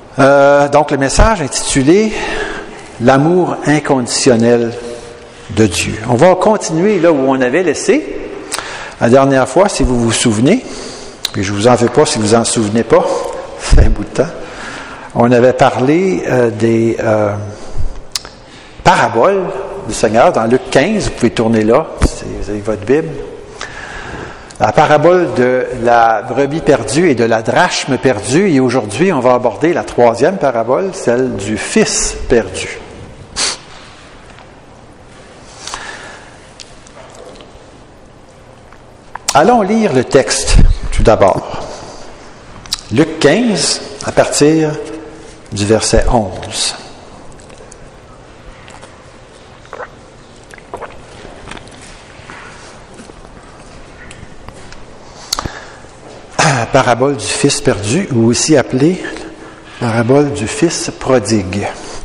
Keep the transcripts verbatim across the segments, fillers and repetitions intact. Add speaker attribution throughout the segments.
Speaker 1: Euh, donc, le message intitulé « L'amour inconditionnel de Dieu ». On va continuer là où on avait laissé la dernière fois, si vous vous souvenez, puis je ne vous en veux pas si vous vous en souvenez pas, ça fait un bout de temps. On avait parlé euh, des euh, paraboles du Seigneur dans Luc quinze, vous pouvez tourner là, si vous avez votre Bible. La parabole de la brebis perdue et de la drachme perdue. Et aujourd'hui, on va aborder la troisième parabole, celle du fils perdu. Allons lire le texte tout d'abord. Luc quinze, à partir du verset onze. La parabole du fils perdu, ou aussi appelée parabole du fils prodigue.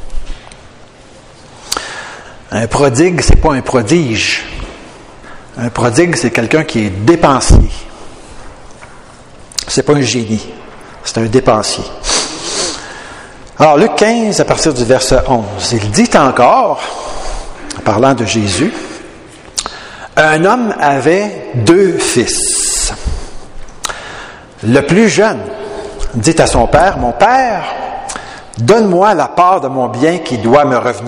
Speaker 1: Un prodigue, c'est pas un prodige. Un prodigue, c'est quelqu'un qui est dépensier. C'est pas un génie, c'est un dépensier. Alors, Luc quinze, à partir du verset onze, il dit encore, en parlant de Jésus, un homme avait deux fils. Le plus jeune dit à son père, « Mon père, donne-moi la part de mon bien qui doit me revenir. »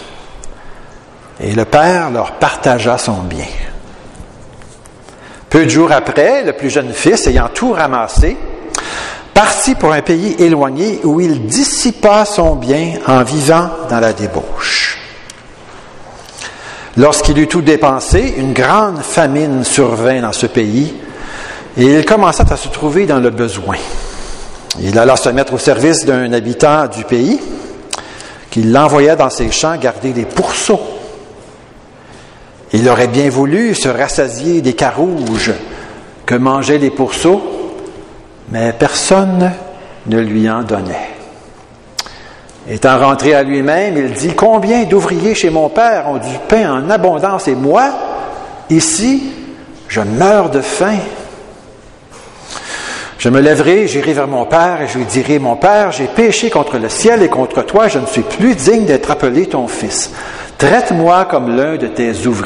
Speaker 1: Et le père leur partagea son bien. Peu de jours après, le plus jeune fils, ayant tout ramassé, partit pour un pays éloigné où il dissipa son bien en vivant dans la débauche. Lorsqu'il eut tout dépensé, une grande famine survint dans ce pays, et il commença à se trouver dans le besoin. Il alla se mettre au service d'un habitant du pays, qui l'envoya dans ses champs garder des pourceaux. Il aurait bien voulu se rassasier des carouges que mangeaient les pourceaux, mais personne ne lui en donnait. Étant rentré à lui-même, il dit, « Combien d'ouvriers chez mon père ont du pain en abondance, et moi, ici, je meurs de faim. Je me lèverai, j'irai vers mon père, et je lui dirai, « Mon père, j'ai péché contre le ciel et contre toi, je ne suis plus digne d'être appelé ton fils. Traite-moi comme l'un de tes ouvriers. »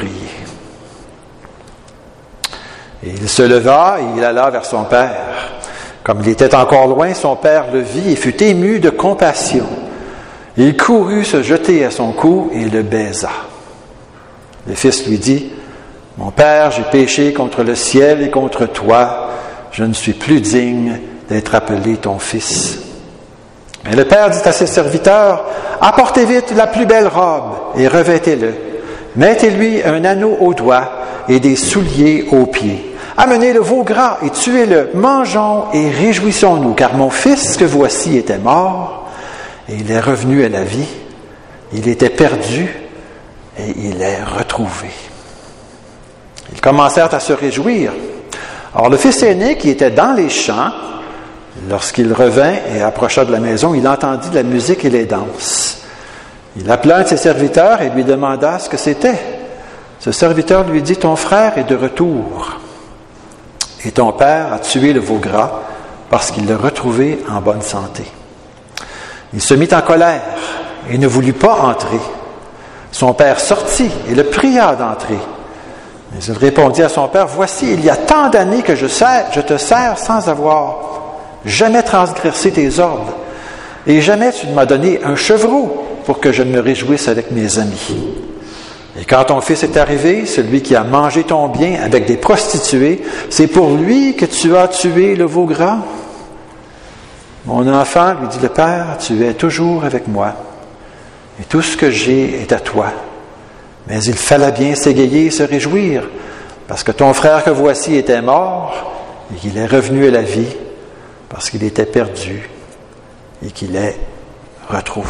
Speaker 1: Et il se leva et il alla vers son père. Comme il était encore loin, son père le vit et fut ému de compassion. Il courut se jeter à son cou et le baisa. Le fils lui dit, « Mon père, j'ai péché contre le ciel et contre toi. Je ne suis plus digne d'être appelé ton fils. » Mais le père dit à ses serviteurs, « Apportez vite la plus belle robe et revêtez-le. Mettez-lui un anneau au doigt et des souliers aux pieds. Amenez le veau gras et tuez-le. Mangeons et réjouissons-nous, car mon fils que voici était mort et il est revenu à la vie. Il était perdu et il est retrouvé. » Ils commencèrent à se réjouir. Or, le fils aîné qui était dans les champs, lorsqu'il revint et approcha de la maison, il entendit de la musique et les danses. Il appela un de ses serviteurs et lui demanda ce que c'était. Ce serviteur lui dit, « Ton frère est de retour, et ton père a tué le veau gras parce qu'il l'a retrouvé en bonne santé. » Il se mit en colère et ne voulut pas entrer. Son père sortit et le pria d'entrer. Mais il répondit à son père, « Voici, il y a tant d'années que je, sers, je te sers sans avoir jamais transgressé tes ordres, et jamais tu ne m'as donné un chevreau pour que je me réjouisse avec mes amis. Et quand ton fils est arrivé, celui qui a mangé ton bien avec des prostituées, c'est pour lui que tu as tué le veau gras. Mon enfant, lui dit le père, tu es toujours avec moi, et tout ce que j'ai est à toi. Mais il fallait bien s'égayer et se réjouir, parce que ton frère que voici était mort, et qu'il est revenu à la vie, parce qu'il était perdu, et qu'il est retrouvé. »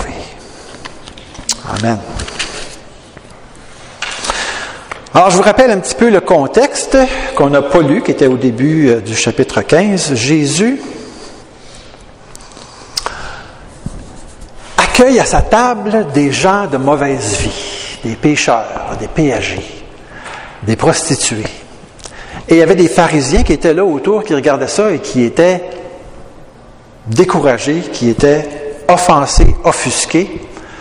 Speaker 1: Amen. Alors, je vous rappelle un petit peu le contexte qu'on n'a pas lu, qui était au début du chapitre quinze. Jésus accueille à sa table des gens de mauvaise vie, des pécheurs, des péagers, des prostituées. Et il y avait des pharisiens qui étaient là autour, qui regardaient ça et qui étaient découragés, qui étaient offensé, offusqué,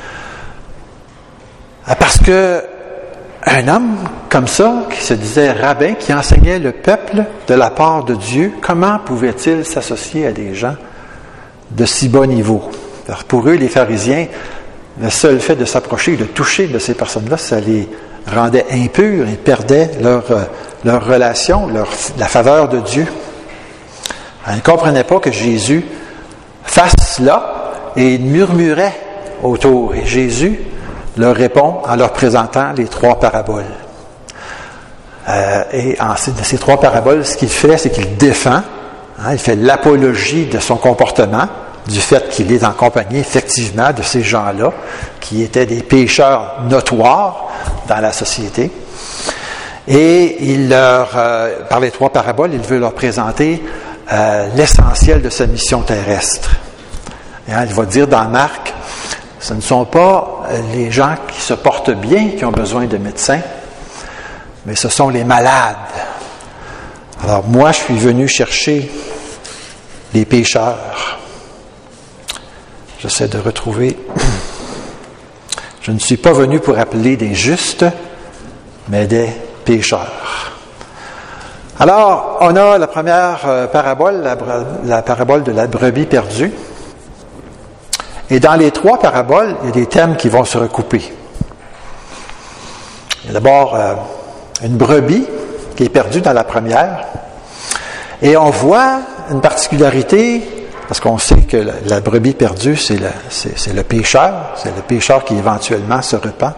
Speaker 1: parce que un homme comme ça, qui se disait rabbin, qui enseignait le peuple de la part de Dieu, comment pouvait-il s'associer à des gens de si bas niveau? Alors pour eux, les pharisiens, le seul fait de s'approcher, de toucher de ces personnes-là, ça les rendait impurs, ils perdaient leur, leur relation, leur, la faveur de Dieu. Alors, ils ne comprenaient pas que Jésus fasse cela et ils murmuraient autour. Et Jésus leur répond en leur présentant les trois paraboles. Euh, et en de ces trois paraboles, ce qu'il fait, c'est qu'il défend, hein, il fait l'apologie de son comportement, du fait qu'il est en compagnie, effectivement, de ces gens-là, qui étaient des pécheurs notoires dans la société. Et il leur, euh, par les trois paraboles, il veut leur présenter euh, l'essentiel de sa mission terrestre. Et, hein, il va dire dans Marc, ce ne sont pas les gens qui se portent bien qui ont besoin de médecins, mais ce sont les malades. Alors moi, je suis venu chercher les pécheurs. J'essaie de retrouver. Je ne suis pas venu pour appeler des justes, mais des pécheurs. Alors, on a la première parabole, la, la parabole de la brebis perdue. Et dans les trois paraboles, il y a des thèmes qui vont se recouper. Il y a d'abord euh, une brebis qui est perdue dans la première. Et on voit une particularité, parce qu'on sait que la, la brebis perdue, c'est le, c'est, c'est le pécheur, c'est le pécheur qui éventuellement se repent.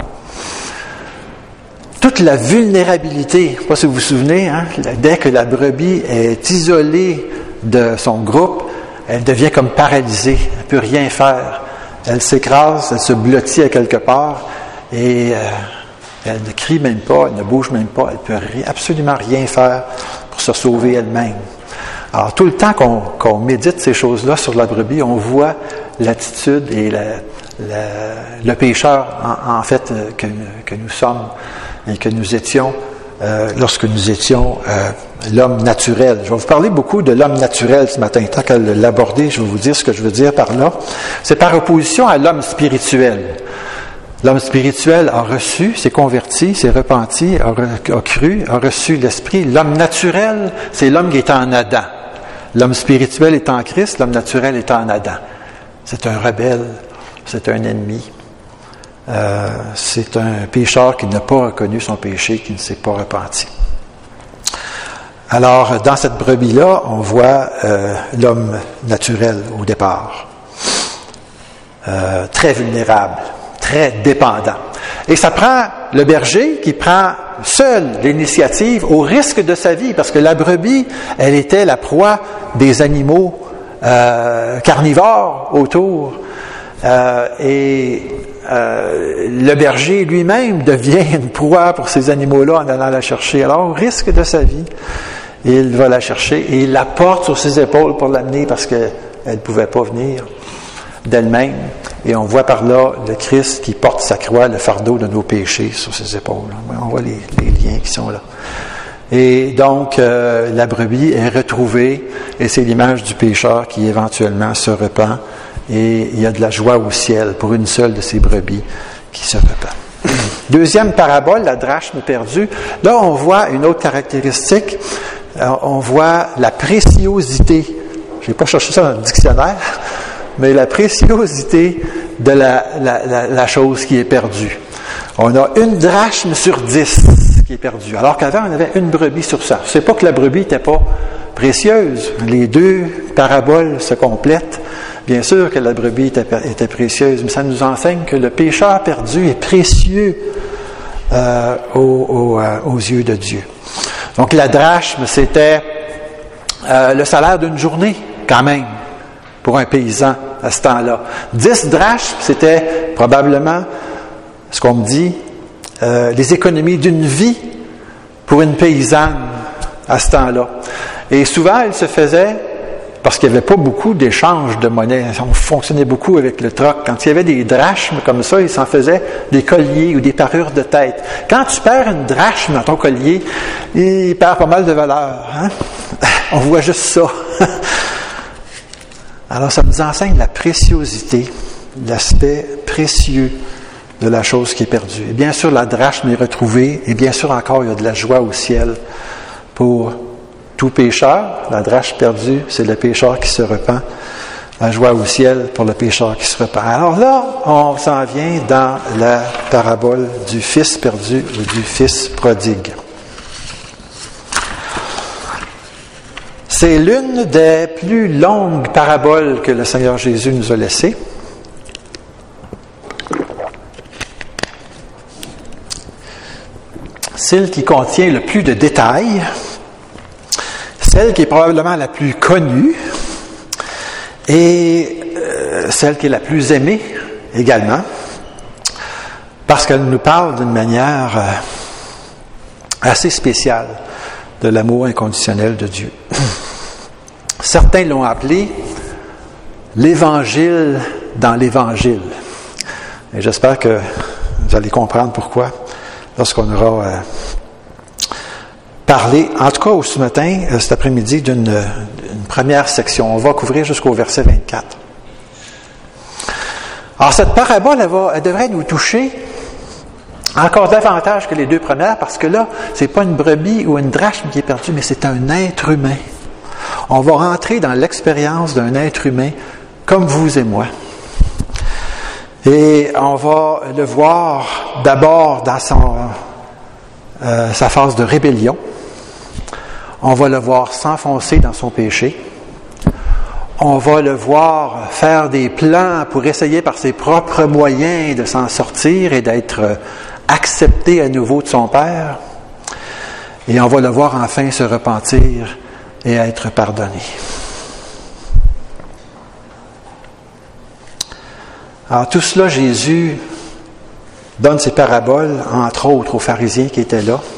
Speaker 1: Toute la vulnérabilité, je ne sais pas si vous vous souvenez, hein, dès que la brebis est isolée de son groupe, elle devient comme paralysée, elle ne peut rien faire. Elle s'écrase, elle se blottit à quelque part et euh, elle ne crie même pas, elle ne bouge même pas, elle ne peut rien, absolument rien faire pour se sauver elle-même. Alors tout le temps qu'on, qu'on médite ces choses-là sur la brebis, on voit l'attitude et la, la, le pécheur en, en fait que, que nous sommes et que nous étions Euh, lorsque nous étions euh, l'homme naturel. Je vais vous parler beaucoup de l'homme naturel ce matin. Tant qu'à l'aborder, je vais vous dire ce que je veux dire par là. C'est par opposition à l'homme spirituel. L'homme spirituel a reçu, s'est converti, s'est repenti, a, re, a cru, a reçu l'esprit. L'homme naturel, c'est l'homme qui est en Adam. L'homme spirituel est en Christ, l'homme naturel est en Adam. C'est un rebelle, c'est un ennemi. Euh, c'est un pécheur qui n'a pas reconnu son péché, qui ne s'est pas repenti. Alors, dans cette brebis-là, on voit euh, l'homme naturel au départ. Euh, très vulnérable, très dépendant. Et ça prend le berger qui prend seul l'initiative au risque de sa vie, parce que la brebis, elle était la proie des animaux euh, carnivores autour. Euh, et Euh, le berger lui-même devient une proie pour ces animaux-là en allant la chercher. Alors, au risque de sa vie, il va la chercher et il la porte sur ses épaules pour l'amener parce qu'elle ne pouvait pas venir d'elle-même. Et on voit par là le Christ qui porte sa croix, le fardeau de nos péchés sur ses épaules. On voit les, les liens qui sont là. Et donc, euh, la brebis est retrouvée et c'est l'image du pécheur qui éventuellement se repent. Et il y a de la joie au ciel pour une seule de ces brebis qui se repent. Deuxième parabole, la drachme perdue. Là, on voit une autre caractéristique. On voit la préciosité. Je n'ai pas cherché ça dans le dictionnaire, mais la préciosité de la, la, la, la chose qui est perdue. On a une drachme sur dix qui est perdue, alors qu'avant, on avait une brebis sur cent. C'est pas que la brebis n'était pas précieuse. Les deux paraboles se complètent. Bien sûr que la brebis était, était précieuse, mais ça nous enseigne que le pécheur perdu est précieux euh, aux, aux, euh, aux yeux de Dieu. Donc la drachme, c'était euh, le salaire d'une journée, quand même, pour un paysan à ce temps-là. Dix drachmes, c'était probablement, ce qu'on me dit, euh, les économies d'une vie pour une paysanne à ce temps-là. Et souvent, elle se faisait parce qu'il n'y avait pas beaucoup d'échanges de monnaie. On fonctionnait beaucoup avec le troc. Quand il y avait des drachmes comme ça, ils s'en faisaient des colliers ou des parures de tête. Quand tu perds une drachme dans ton collier, il perd pas mal de valeur. Hein? On voit juste ça. Alors, ça nous enseigne la préciosité, l'aspect précieux de la chose qui est perdue. Et bien sûr, la drachme est retrouvée, et bien sûr encore, il y a de la joie au ciel pour tout pécheur. La drachme perdue, c'est le pécheur qui se repent. La joie au ciel pour le pécheur qui se repent. Alors là, on s'en vient dans la parabole du fils perdu ou du fils prodigue. C'est l'une des plus longues paraboles que le Seigneur Jésus nous a laissées. Celle qui contient le plus de détails, celle qui est probablement la plus connue et euh, celle qui est la plus aimée également, parce qu'elle nous parle d'une manière euh, assez spéciale de l'amour inconditionnel de Dieu. Certains l'ont appelé l'Évangile dans l'Évangile. Et j'espère que vous allez comprendre pourquoi lorsqu'on aura euh, parlé, en tout cas ce matin, euh, cet après-midi, d'une une première section. On va couvrir jusqu'au verset vingt-quatre. Alors cette parabole, elle, va, elle devrait nous toucher encore davantage que les deux premières, parce que là, c'est pas une brebis ou une drachme qui est perdue, mais c'est un être humain. On va rentrer dans l'expérience d'un être humain comme vous et moi. Et on va le voir d'abord dans son, euh, sa phase de rébellion. On va le voir s'enfoncer dans son péché. On va le voir faire des plans pour essayer par ses propres moyens de s'en sortir et d'être accepté à nouveau de son Père. Et on va le voir enfin se repentir et être pardonné. Alors tout cela, Jésus donne ces paraboles, entre autres aux pharisiens qui étaient là,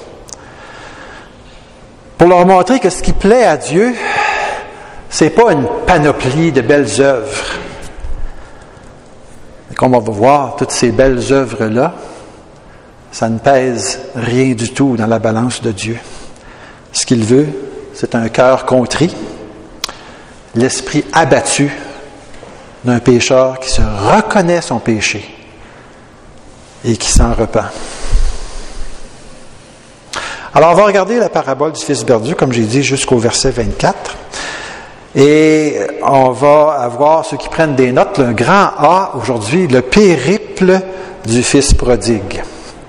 Speaker 1: pour leur montrer que ce qui plaît à Dieu, c'est pas une panoplie de belles œuvres. Et comme on va voir, toutes ces belles œuvres-là, ça ne pèse rien du tout dans la balance de Dieu. Ce qu'il veut, c'est un cœur contrit, l'esprit abattu d'un pécheur qui se reconnaît son péché et qui s'en repent. Alors, on va regarder la parabole du fils perdu, comme j'ai dit, jusqu'au verset vingt-quatre. Et on va avoir, ceux qui prennent des notes, un grand A aujourd'hui, le périple du fils prodigue.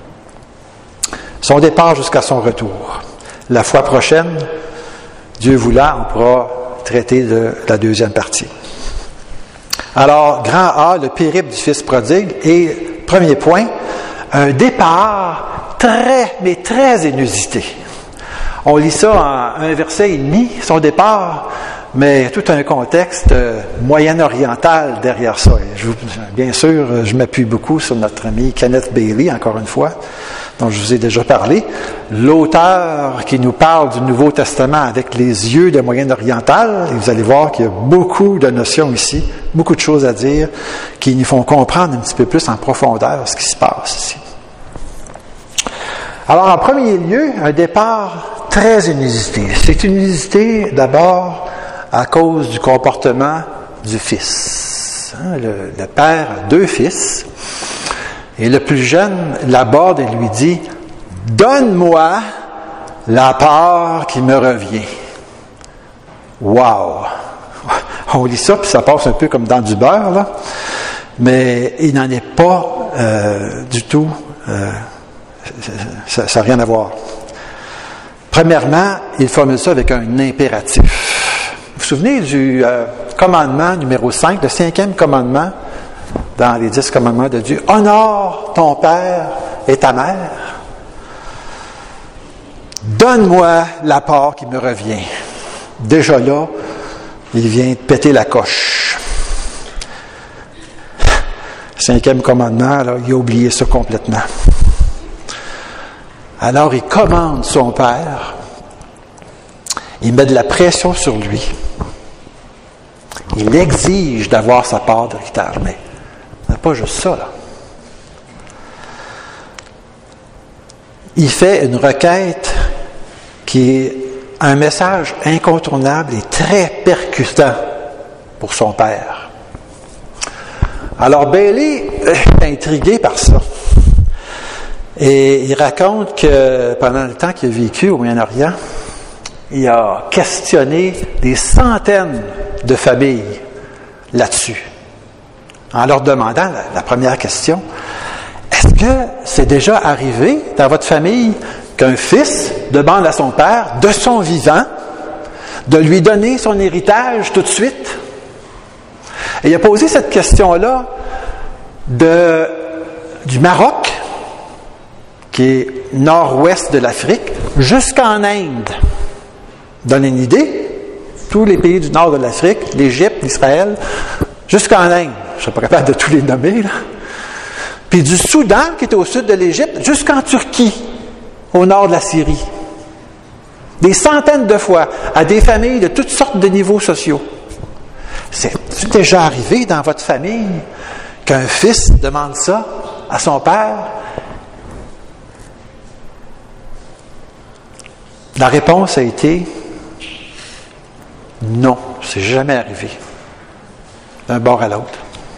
Speaker 1: Son départ jusqu'à son retour. La fois prochaine, Dieu voulant, on pourra traiter de la deuxième partie. Alors, grand A, le périple du fils prodigue, et premier point, un départ très, mais très inusité. On lit ça en un verset et demi, son départ, mais tout un contexte euh, moyen-oriental derrière ça. Et je, bien sûr, je m'appuie beaucoup sur notre ami Kenneth Bailey, encore une fois, dont je vous ai déjà parlé, l'auteur qui nous parle du Nouveau Testament avec les yeux de Moyen-Oriental, et vous allez voir qu'il y a beaucoup de notions ici, beaucoup de choses à dire, qui nous font comprendre un petit peu plus en profondeur ce qui se passe ici. Alors, en premier lieu, un départ très inusité. C'est inusité d'abord à cause du comportement du fils. Hein, le, le père a deux fils. Et le plus jeune l'aborde et lui dit « Donne-moi la part qui me revient. » Wow! On lit ça, puis ça passe un peu comme dans du beurre, là. Mais il n'en est pas euh, du tout... Euh, ça n'a rien à voir. Premièrement, il formule ça avec un impératif. Vous vous souvenez du euh, commandement numéro cinq, le cinquième commandement dans les dix commandements de Dieu? Honore ton père et ta mère. Donne-moi la part qui me revient. Déjà là, il vient de péter la coche. Cinquième commandement, là, il a oublié ça complètement. Alors, il commande son père, il met de la pression sur lui, il exige d'avoir sa part d'héritage, mais pas juste ça, là. Il fait une requête qui est un message incontournable et très percutant pour son père. Alors Bailey est intrigué par ça. Et il raconte que pendant le temps qu'il a vécu au Moyen-Orient, il a questionné des centaines de familles là-dessus, en leur demandant la, la première question: est-ce que c'est déjà arrivé dans votre famille qu'un fils demande à son père, de son vivant, de lui donner son héritage tout de suite? Et il a posé cette question-là de, du Maroc, qui est nord-ouest de l'Afrique, jusqu'en Inde. Donne une idée, tous les pays du nord de l'Afrique, l'Égypte, l'Israël, jusqu'en Inde. Je ne suis pas capable de tous les nommer, là. Puis du Soudan, qui est au sud de l'Égypte, jusqu'en Turquie, au nord de la Syrie. Des centaines de fois, à des familles de toutes sortes de niveaux sociaux. C'est déjà arrivé dans votre famille qu'un fils demande ça à son père? La réponse a été non, c'est jamais arrivé, d'un bord à l'autre.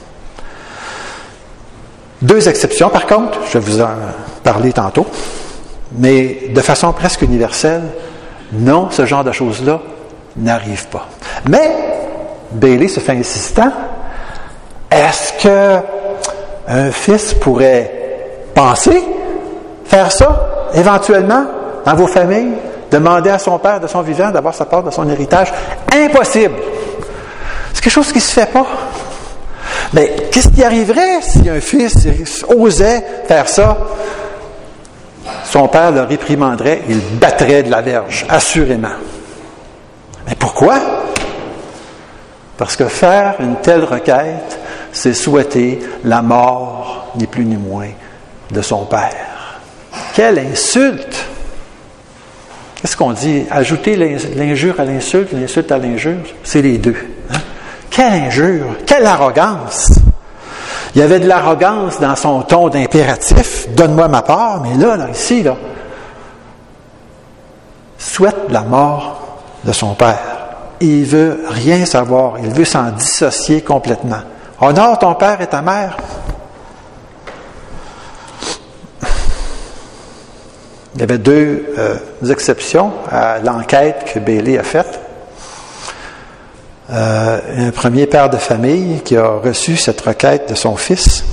Speaker 1: Deux exceptions, par contre, je vais vous en parler tantôt, mais de façon presque universelle, non, ce genre de choses-là n'arrive pas. Mais Bailey se fait insistant. Est-ce que un fils pourrait penser faire ça, éventuellement, dans vos familles, demander à son père de son vivant d'avoir sa part de son héritage? Impossible! C'est quelque chose qui ne se fait pas. Mais qu'est-ce qui arriverait si un fils osait faire ça? Son père le réprimanderait, il battrait de la verge, assurément. Mais pourquoi? Parce que faire une telle requête, c'est souhaiter la mort, ni plus ni moins, de son père. Quelle insulte! Qu'est-ce qu'on dit? Ajouter l'injure à l'insulte, l'insulte à l'injure, c'est les deux. Hein? Quelle injure! Quelle arrogance! Il y avait de l'arrogance dans son ton d'impératif. Donne-moi ma part, mais là, là, ici, là, souhaite la mort de son père. Il veut rien savoir. Il veut s'en dissocier complètement. Honore ton père et ta mère. Il y avait deux euh, exceptions à l'enquête que Bailey a faite. Euh, un premier père de famille qui a reçu cette requête de son fils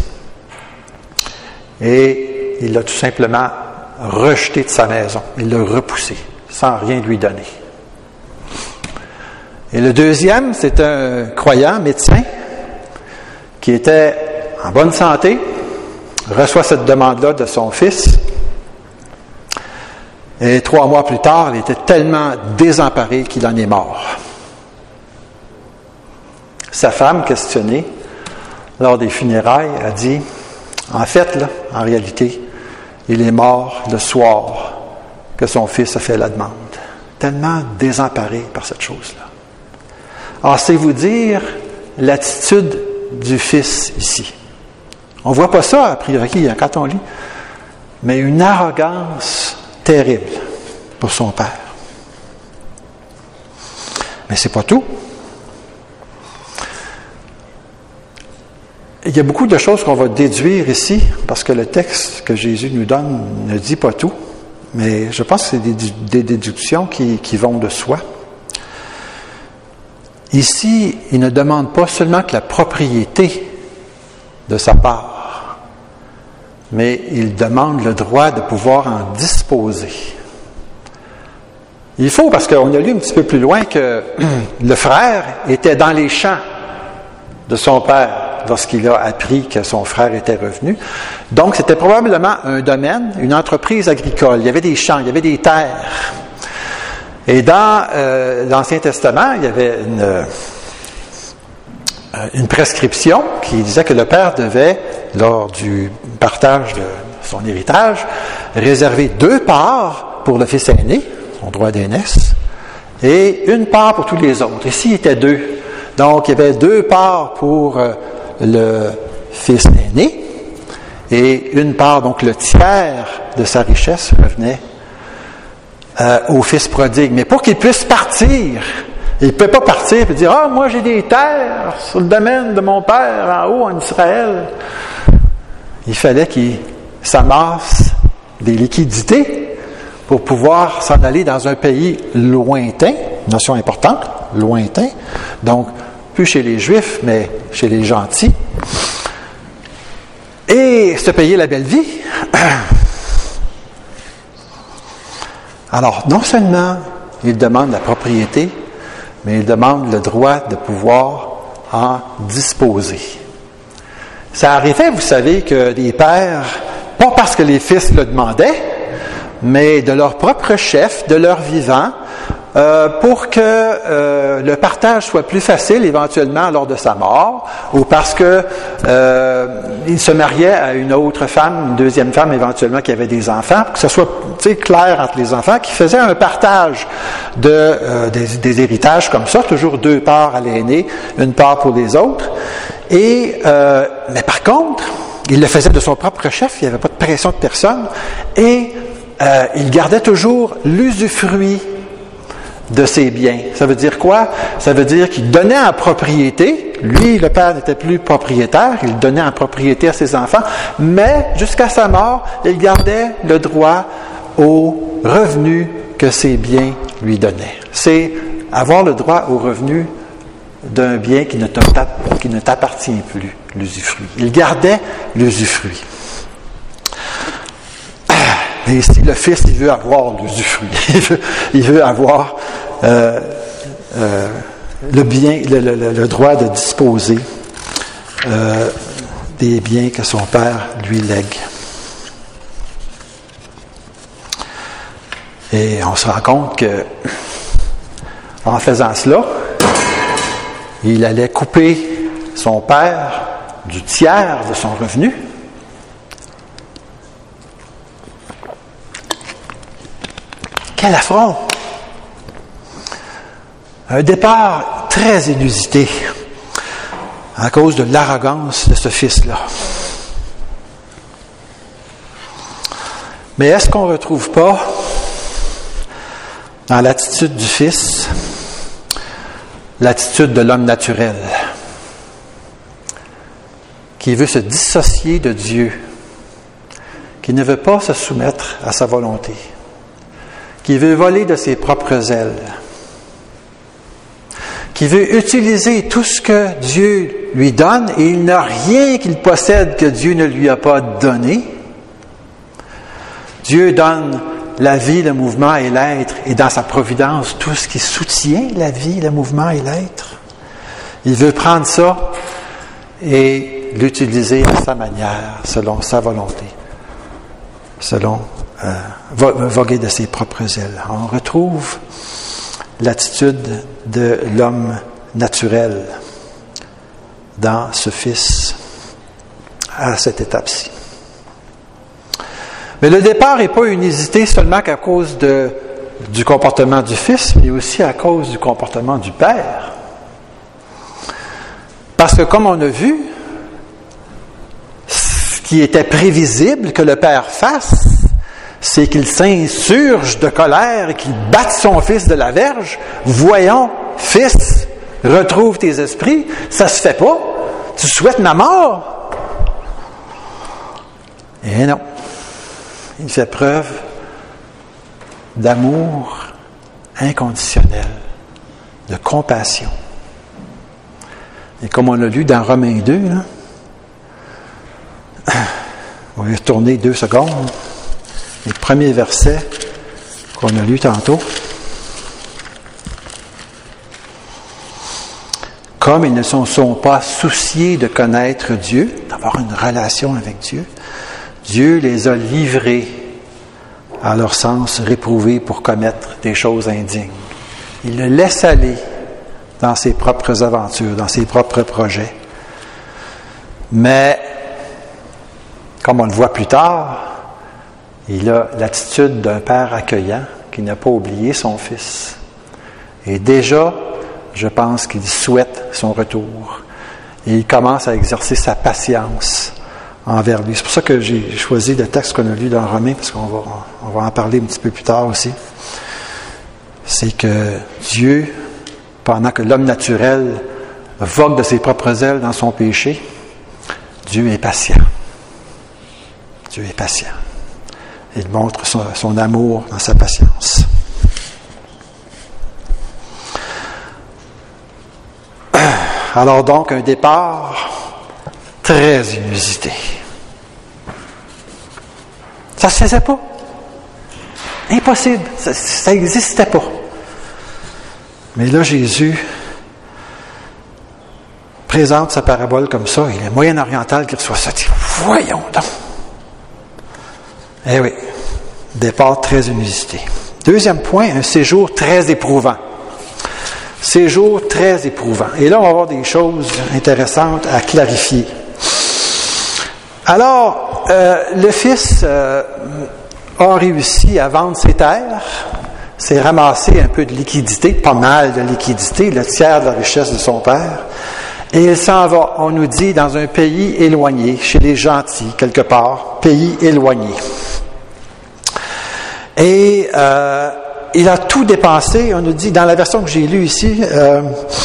Speaker 1: et il l'a tout simplement rejeté de sa maison. Il l'a repoussé sans rien lui donner. Et le deuxième, c'est un croyant, médecin, qui était en bonne santé, reçoit cette demande-là de son fils. Et trois mois plus tard, il était tellement désemparé qu'il en est mort. Sa femme, questionnée lors des funérailles, a dit, en fait, là, en réalité, il est mort le soir que son fils a fait la demande. Tellement désemparé par cette chose-là. Alors, c'est vous dire l'attitude du fils ici. On ne voit pas ça, a priori, quand on lit, mais une arrogance terrible pour son père. Mais c'est pas tout. Il y a beaucoup de choses qu'on va déduire ici, parce que le texte que Jésus nous donne ne dit pas tout, mais je pense que c'est des, des déductions qui, qui vont de soi. Ici, il ne demande pas seulement que la propriété de sa part, mais il demande le droit de pouvoir en disposer. Il faut, parce qu'on a lu un petit peu plus loin que le frère était dans les champs de son père lorsqu'il a appris que son frère était revenu. Donc, c'était probablement un domaine, une entreprise agricole. Il y avait des champs, il y avait des terres. Et dans euh, l'Ancien Testament, il y avait une, euh, une prescription qui disait que le père devait, lors du partage de son héritage, réserver deux parts pour le fils aîné, son droit d'aînesse, et une part pour tous les autres. Ici, il était deux. Donc, il y avait deux parts pour euh, le fils aîné, et une part, donc le tiers de sa richesse revenait Euh, au fils prodigue. Mais pour qu'il puisse partir Il ne peut pas partir et dire « Ah, moi j'ai des terres sur le domaine de mon père en haut en Israël. » Il fallait qu'il s'amasse des liquidités pour pouvoir s'en aller dans un pays lointain, notion importante, lointain, donc plus chez les Juifs, mais chez les gentils, et se payer la belle vie. Alors, non seulement il demande la propriété, mais il demande le droit de pouvoir en disposer. Ça arrivait, vous savez, que les pères, pas parce que les fils le demandaient, mais de leur propre chef, de leur vivant, euh, pour que euh, le partage soit plus facile éventuellement lors de sa mort, ou parce que euh, il se mariait à une autre femme, une deuxième femme éventuellement qui avait des enfants, pour que ce soit clair entre les enfants, qui faisait un partage de, euh, des, des héritages comme ça, toujours deux parts à l'aîné, une part pour les autres. Et euh, mais par contre, il le faisait de son propre chef, il n'y avait pas de pression de personne, et euh, il gardait toujours l'usufruit de ses biens. Ça veut dire quoi? Ça veut dire qu'il donnait en propriété, lui, le père n'était plus propriétaire, il donnait en propriété à ses enfants, mais jusqu'à sa mort, il gardait le droit aux revenus que ses biens lui donnaient. C'est avoir le droit aux revenus d'un bien qui ne, qui ne t'appartient plus, l'usufruit. Il gardait l'usufruit. Et ici, le fils, il veut avoir l'usufruit. Il veut, il veut avoir euh, euh, le bien, le, le, le droit de disposer euh, des biens que son père lui lègue. Et on se rend compte que, en faisant cela, il allait couper son père du tiers de son revenu. Quel affront! Un départ très inusité à cause de l'arrogance de ce fils-là. Mais est-ce qu'on ne retrouve pas dans l'attitude du fils l'attitude de l'homme naturel qui veut se dissocier de Dieu, qui ne veut pas se soumettre à sa volonté, qui veut voler de ses propres ailes, qui veut utiliser tout ce que Dieu lui donne et il n'a rien qu'il possède que Dieu ne lui a pas donné. Dieu donne la vie, le mouvement et l'être, et dans sa providence, tout ce qui soutient la vie, le mouvement et l'être. Il veut prendre ça et l'utiliser à sa manière, selon sa volonté, selon euh, voguer de ses propres ailes. On retrouve l'attitude de l'homme naturel dans ce fils à cette étape-ci. Mais le départ n'est pas inusité seulement qu'à cause de, du comportement du fils, mais aussi à cause du comportement du père. Parce que comme on a vu, ce qui était prévisible que le père fasse, c'est qu'il s'insurge de colère et qu'il batte son fils de la verge. Voyons, fils, retrouve tes esprits. Ça se fait pas. Tu souhaites ma mort? Et non. Il fait preuve d'amour inconditionnel, de compassion. Et comme on l'a lu dans Romains deux, là, on va y retourner deux secondes. Les premiers versets qu'on a lus tantôt. Comme ils ne se sont pas souciés de connaître Dieu, d'avoir une relation avec Dieu, Dieu les a livrés à leur sens réprouvé pour commettre des choses indignes. Il le laisse aller dans ses propres aventures, dans ses propres projets. Mais, comme on le voit plus tard, il a l'attitude d'un père accueillant qui n'a pas oublié son fils. Et déjà, je pense qu'il souhaite son retour. Et il commence à exercer sa patience envers lui. C'est pour ça que j'ai choisi le texte qu'on a lu dans Romains, parce qu'on va, on va en parler un petit peu plus tard aussi. C'est que Dieu pendant que l'homme naturel vogue de ses propres ailes dans son péché, Dieu est patient. Dieu est patient. Il montre son, son amour dans sa patience. Alors donc, un départ très inusité. Ça ne se faisait pas. Impossible. Ça n'existait pas. Mais là, Jésus présente sa parabole comme ça. Il est moyen-oriental qui reçoit ça. Il dit, voyons donc. Eh oui, départ très inusité. Deuxième point, un séjour très éprouvant. Séjour très éprouvant. Et là, on va avoir des choses intéressantes à clarifier. Alors, euh, le fils euh, a réussi à vendre ses terres, s'est ramassé un peu de liquidité, pas mal de liquidité, le tiers de la richesse de son père, et il s'en va, on nous dit, dans un pays éloigné, chez les gentils, quelque part, pays éloigné. Et euh, il a tout dépensé, on nous dit, dans la version que j'ai lue ici, euh,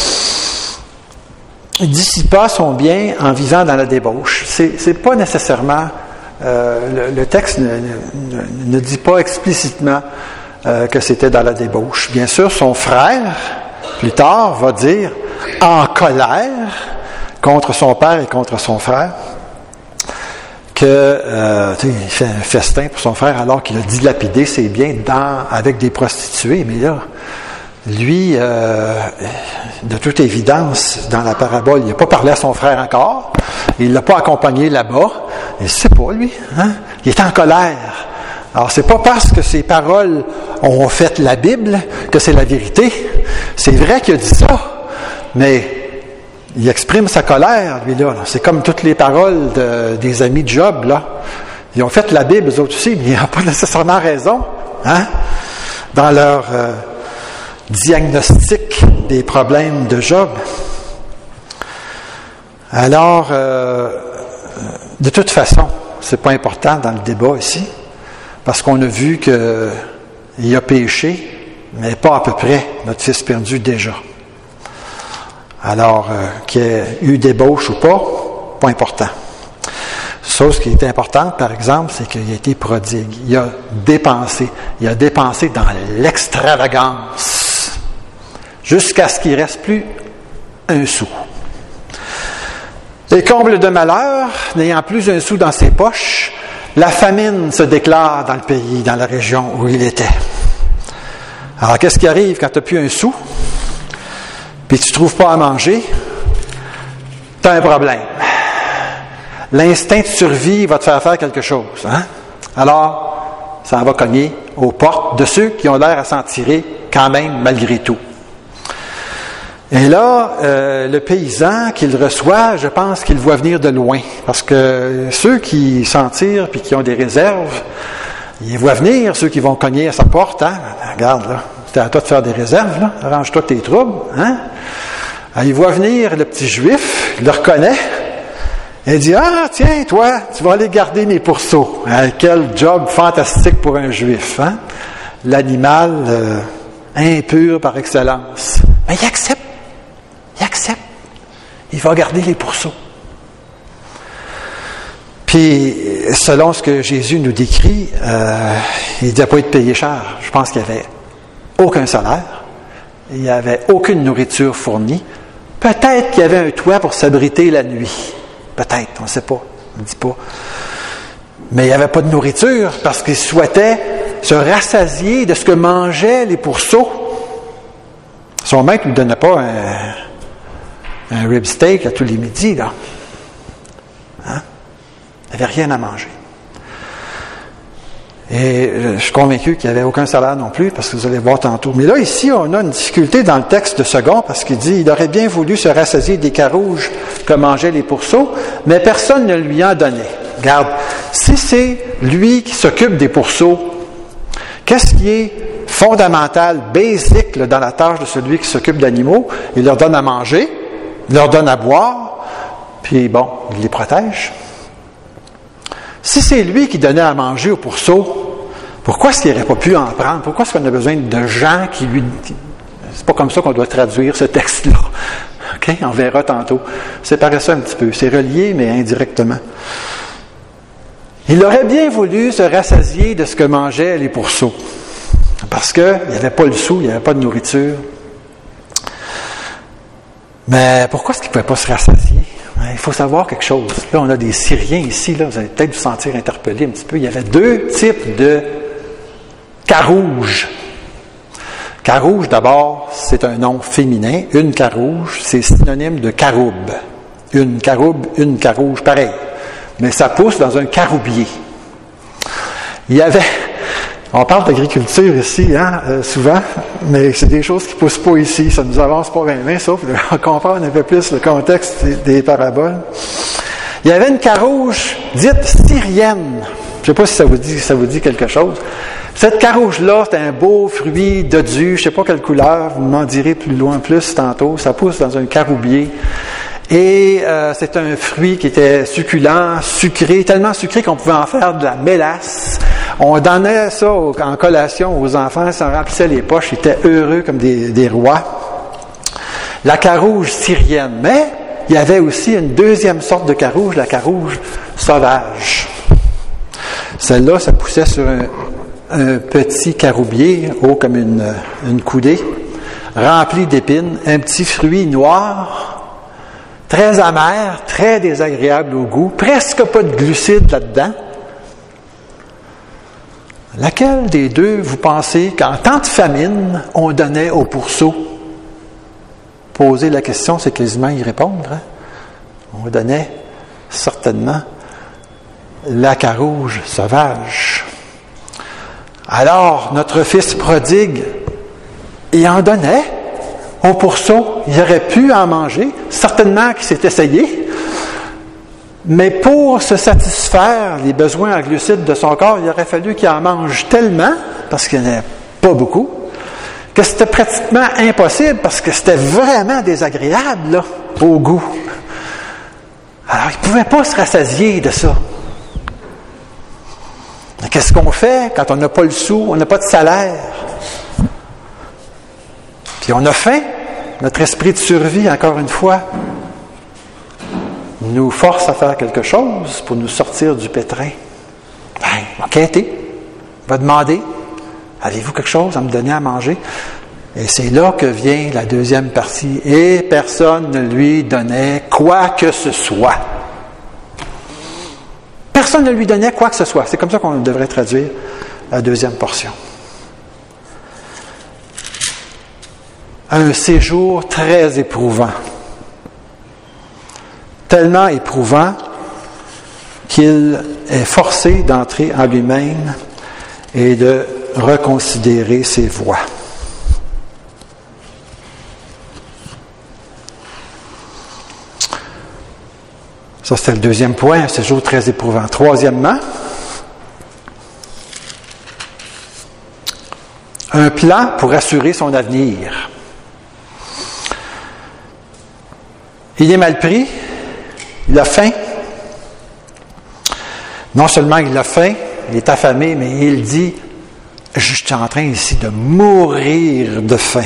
Speaker 1: il dissipa son bien en vivant dans la débauche. C'est, c'est pas nécessairement, euh, le, le texte ne, ne, ne dit pas explicitement euh, que c'était dans la débauche. Bien sûr, son frère, plus tard, va dire, en colère contre son père et contre son frère, que euh, il fait un festin pour son frère alors qu'il a dilapidé ses biens dans, avec des prostituées. Mais là, lui, euh, de toute évidence, dans la parabole, il n'a pas parlé à son frère encore, il ne l'a pas accompagné là-bas, il ne sait pas, lui, hein? Il est en colère. Alors, c'est pas parce que ces paroles ont fait la Bible que c'est la vérité. C'est vrai qu'il a dit ça, mais il exprime sa colère, lui, là. C'est comme toutes les paroles de, des amis de Job, là. Ils ont fait la Bible, eux autres aussi, mais ils n'ont pas nécessairement raison, hein, dans leur euh, diagnostic des problèmes de Job. Alors, euh, de toute façon, c'est pas important dans le débat ici, parce qu'on a vu qu'il a péché, mais pas à peu près, notre fils perdu déjà. Alors, euh, qu'il y ait eu débauche ou pas, pas important. Chose qui est importante, par exemple, c'est qu'il a été prodigue. Il a dépensé. Il a dépensé dans l'extravagance, jusqu'à ce qu'il ne reste plus un sou. Et comble de malheur, n'ayant plus un sou dans ses poches, la famine se déclare dans le pays, dans la région où il était. Alors, qu'est-ce qui arrive quand tu n'as plus un sou? Puis tu ne trouves pas à manger, tu as un problème. L'instinct de survie va te faire faire quelque chose. Hein? Alors, ça va cogner aux portes de ceux qui ont l'air à s'en tirer quand même malgré tout. Et là, euh, le paysan qu'il reçoit, je pense qu'il voit venir de loin. Parce que ceux qui s'en tirent puis qui ont des réserves, ils voient venir, ceux qui vont cogner à sa porte. Hein? Regarde, là. C'est à toi de faire des réserves, là. Arrange-toi tes troubles, hein? Alors, il voit venir le petit juif, il le reconnaît, et il dit, ah, tiens, toi, tu vas aller garder mes pourceaux. Hein, quel job fantastique pour un juif, hein? L'animal euh, impur par excellence. Mais il accepte. Il accepte. Il va garder les pourceaux. Puis, selon ce que Jésus nous décrit, euh, il ne devait pas être payé cher. Je pense qu'il y avait aucun salaire, il n'y avait aucune nourriture fournie. Peut-être qu'il y avait un toit pour s'abriter la nuit. Peut-être, on ne sait pas, on ne dit pas. Mais il n'y avait pas de nourriture parce qu'il souhaitait se rassasier de ce que mangeaient les pourceaux. Son maître ne lui donnait pas un, un rib steak à tous les midis, là. Hein? Il n'y avait rien à manger. Et je suis convaincu qu'il n'y avait aucun salaire non plus, parce que vous allez voir tantôt. Mais là, ici, on a une difficulté dans le texte de second, parce qu'il dit, il aurait bien voulu se rassasier des carouges que mangeaient les pourceaux, mais personne ne lui en donnait. Regarde, si c'est lui qui s'occupe des pourceaux, qu'est-ce qui est fondamental, basic, là, dans la tâche de celui qui s'occupe d'animaux? Il leur donne à manger, il leur donne à boire, puis bon, il les protège. Si c'est lui qui donnait à manger aux pourceaux, pourquoi est-ce qu'il n'aurait pas pu en prendre? Pourquoi est-ce qu'on a besoin de gens qui lui C'est pas comme ça qu'on doit traduire ce texte-là. OK? On verra tantôt. Séparez ça un petit peu. C'est relié, mais indirectement. Il aurait bien voulu se rassasier de ce que mangeaient les pourceaux. Parce qu'il n'y avait pas le sou, il n'y avait pas de nourriture. Mais pourquoi est-ce qu'il ne pouvait pas se rassasier? Il faut savoir quelque chose. Là, on a des Syriens ici. Là, vous allez peut-être vous sentir interpellé un petit peu. Il y avait deux types de carouges. Carouge, d'abord, c'est un nom féminin. Une carouge, c'est synonyme de caroube. Une caroube, une carouge, pareil. Mais ça pousse dans un caroubier. Il y avait... On parle d'agriculture ici, hein, euh, souvent, mais c'est des choses qui ne poussent pas ici. Ça ne nous avance pas bien, bien, sauf qu'on comprend un peu plus le contexte des, des paraboles. Il y avait une carouge dite syrienne. Je ne sais pas si ça vous dit, ça vous dit quelque chose. Cette carouge-là, c'est un beau fruit dodu, je ne sais pas quelle couleur, vous m'en direz plus loin plus tantôt. Ça pousse dans un caroubier. Et euh, c'est un fruit qui était succulent, sucré, tellement sucré qu'on pouvait en faire de la mélasse. On donnait ça au, en collation aux enfants, ça en remplissait les poches, ils étaient heureux comme des, des rois. La carouge syrienne. Mais il y avait aussi une deuxième sorte de carouge, la carouge sauvage. Celle-là, ça poussait sur un, un petit caroubier, haut comme une, une coudée, rempli d'épines, un petit fruit noir, très amer, très désagréable au goût, presque pas de glucides là-dedans. Laquelle des deux, vous pensez qu'en temps de famine, on donnait aux pourceaux? Poser la question, c'est quasiment y répondre. Hein? On donnait certainement la carouge sauvage. Alors, notre fils prodigue, il en donnait aux pourceaux. Il aurait pu en manger. Certainement qu'il s'est essayé. Mais pour se satisfaire les besoins en glucides de son corps, il aurait fallu qu'il en mange tellement, parce qu'il n'y en avait pas beaucoup, que c'était pratiquement impossible, parce que c'était vraiment désagréable, là, au goût. Alors, il ne pouvait pas se rassasier de ça. Mais qu'est-ce qu'on fait quand on n'a pas le sou, on n'a pas de salaire? Puis on a faim. Notre esprit de survie, encore une fois, nous force à faire quelque chose pour nous sortir du pétrin. Ben, va quêter, va demander, avez-vous quelque chose à me donner à manger? Et c'est là que vient la deuxième partie. Et personne ne lui donnait quoi que ce soit. Personne ne lui donnait quoi que ce soit. C'est comme ça qu'on devrait traduire la deuxième portion. Un séjour très éprouvant. Tellement éprouvant qu'il est forcé d'entrer en lui-même et de reconsidérer ses voies. Ça, c'était le deuxième point, un séjour très éprouvant. Troisièmement, un plan pour assurer son avenir. Il est mal pris, il a faim. Non seulement il a faim, il est affamé, mais il dit, je suis en train ici de mourir de faim.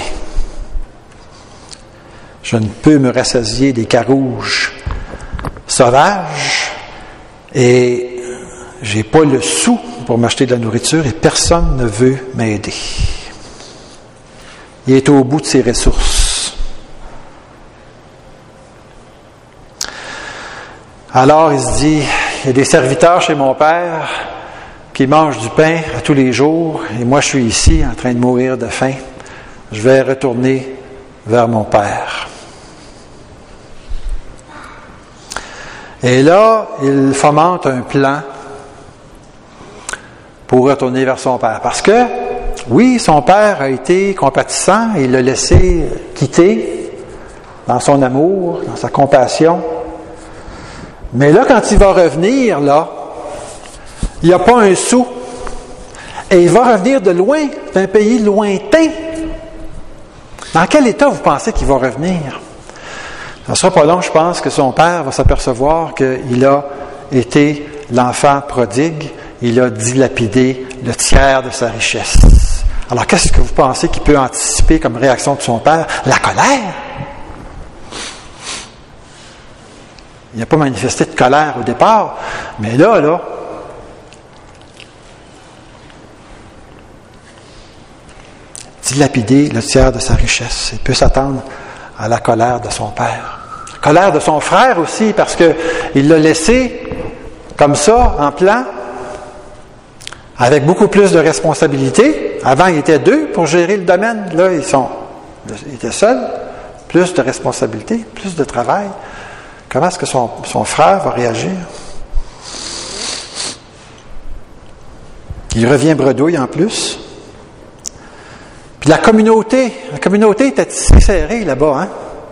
Speaker 1: Je ne peux me rassasier des carouges sauvages et j'ai pas le sou pour m'acheter de la nourriture et personne ne veut m'aider. Il est au bout de ses ressources. Alors il se dit, il y a des serviteurs chez mon père qui mangent du pain à tous les jours et moi je suis ici en train de mourir de faim. Je vais retourner vers mon père. Et là, il fomente un plan pour retourner vers son père. Parce que, oui, son père a été compatissant et il l'a laissé quitter dans son amour, dans sa compassion. Mais là, quand il va revenir, là, il n'y a pas un sou. Et il va revenir de loin, d'un pays lointain. Dans quel état vous pensez qu'il va revenir? Ça ne sera pas long, je pense, que son père va s'apercevoir qu'il a été l'enfant prodigue. Il a dilapidé le tiers de sa richesse Alors, qu'est-ce que vous pensez qu'il peut anticiper comme réaction de son père? La colère. Il n'a pas manifesté de colère au départ, mais là, là, dilapider le tiers de sa richesse. Il peut s'attendre à la colère de son père. La colère de son frère aussi, parce qu'il l'a laissé comme ça, en plan, avec beaucoup plus de responsabilités. Avant, il était deux pour gérer le domaine. Là, ils sont, il était seul. Plus de responsabilités, plus de travail. Comment est-ce que son, son frère va réagir? Il revient bredouille en plus. Puis la communauté, la communauté était si serrée là-bas, hein?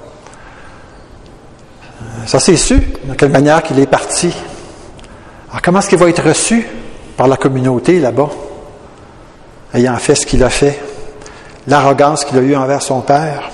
Speaker 1: Ça, c'est su, de quelle manière qu'il est parti. Alors, comment est-ce qu'il va être reçu par la communauté là-bas, ayant fait ce qu'il a fait, l'arrogance qu'il a eue envers son père?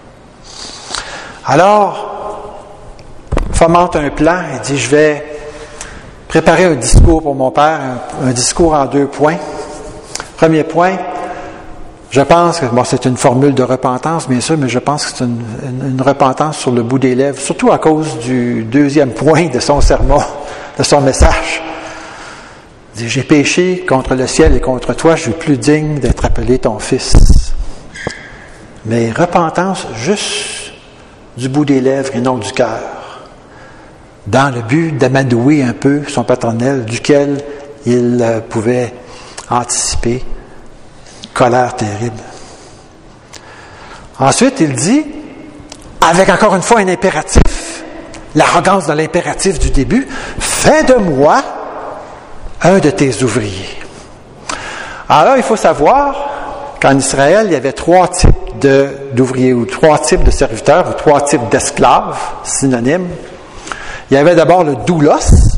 Speaker 1: Alors, fomente un plan et dit, je vais préparer un discours pour mon père, un, un discours en deux points. Premier point, je pense que, bon, c'est une formule de repentance, bien sûr, mais je pense que c'est une, une, une repentance sur le bout des lèvres, surtout à cause du deuxième point de son sermon, de son message. Il dit, j'ai péché contre le ciel et contre toi, je suis plus digne d'être appelé ton fils. Mais repentance juste du bout des lèvres et non du cœur, dans le but d'amadouer un peu son paternel, duquel il euh, pouvait anticiper colère terrible. Ensuite, il dit, avec encore une fois un impératif, l'arrogance de l'impératif du début, fais de moi un de tes ouvriers. Alors, il faut savoir qu'en Israël, il y avait trois types de, d'ouvriers, ou trois types de serviteurs, ou trois types d'esclaves, synonymes. Il y avait d'abord le doulos,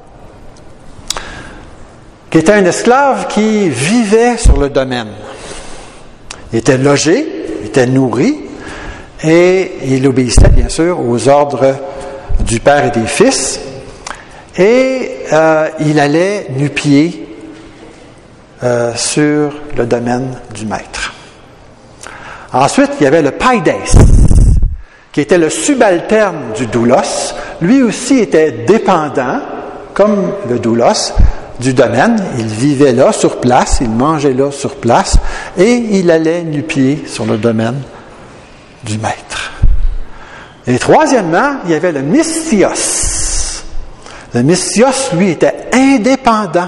Speaker 1: qui était un esclave qui vivait sur le domaine. Il était logé, il était nourri, et il obéissait bien sûr aux ordres du père et des fils, et euh, il allait nu-pieds euh, sur le domaine du maître. Ensuite, il y avait le paides, qui était le subalterne du doulos. Lui aussi était dépendant, comme le doulos, du domaine. Il vivait là, sur place, il mangeait là, sur place, et il allait nu-pieds sur le domaine du maître. Et troisièmement, il y avait le mystios. Le mystios, lui, était indépendant.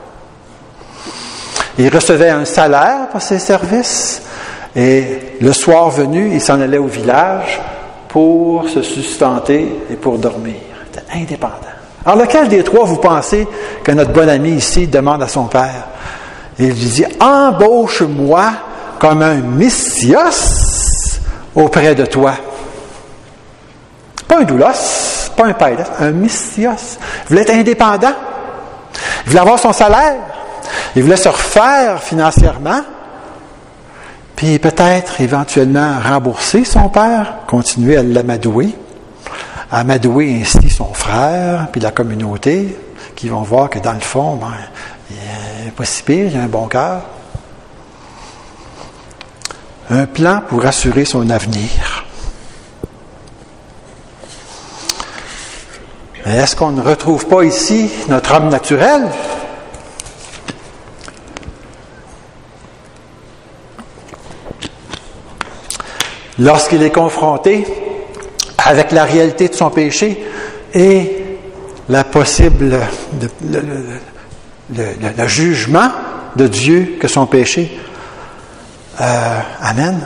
Speaker 1: Il recevait un salaire pour ses services, et le soir venu, il s'en allait au village pour se sustenter et pour dormir. Il était indépendant. Alors, lequel des trois, vous pensez que notre bon ami ici demande à son père? Il lui dit, embauche-moi comme un mystios auprès de toi. Pas un doulos, pas un paides, un mystios. Il voulait être indépendant. Il voulait avoir son salaire. Il voulait se refaire financièrement. Puis peut-être éventuellement rembourser son père, continuer à l'amadouer, à amadouer ainsi son frère, puis la communauté, qui vont voir que dans le fond, ben, il n'est pas si pire, il a un bon cœur. Un plan pour assurer son avenir. Mais est-ce qu'on ne retrouve pas ici notre homme naturel? Lorsqu'il est confronté avec la réalité de son péché et la possible le, le, le, le, le jugement de Dieu que son péché euh, amène.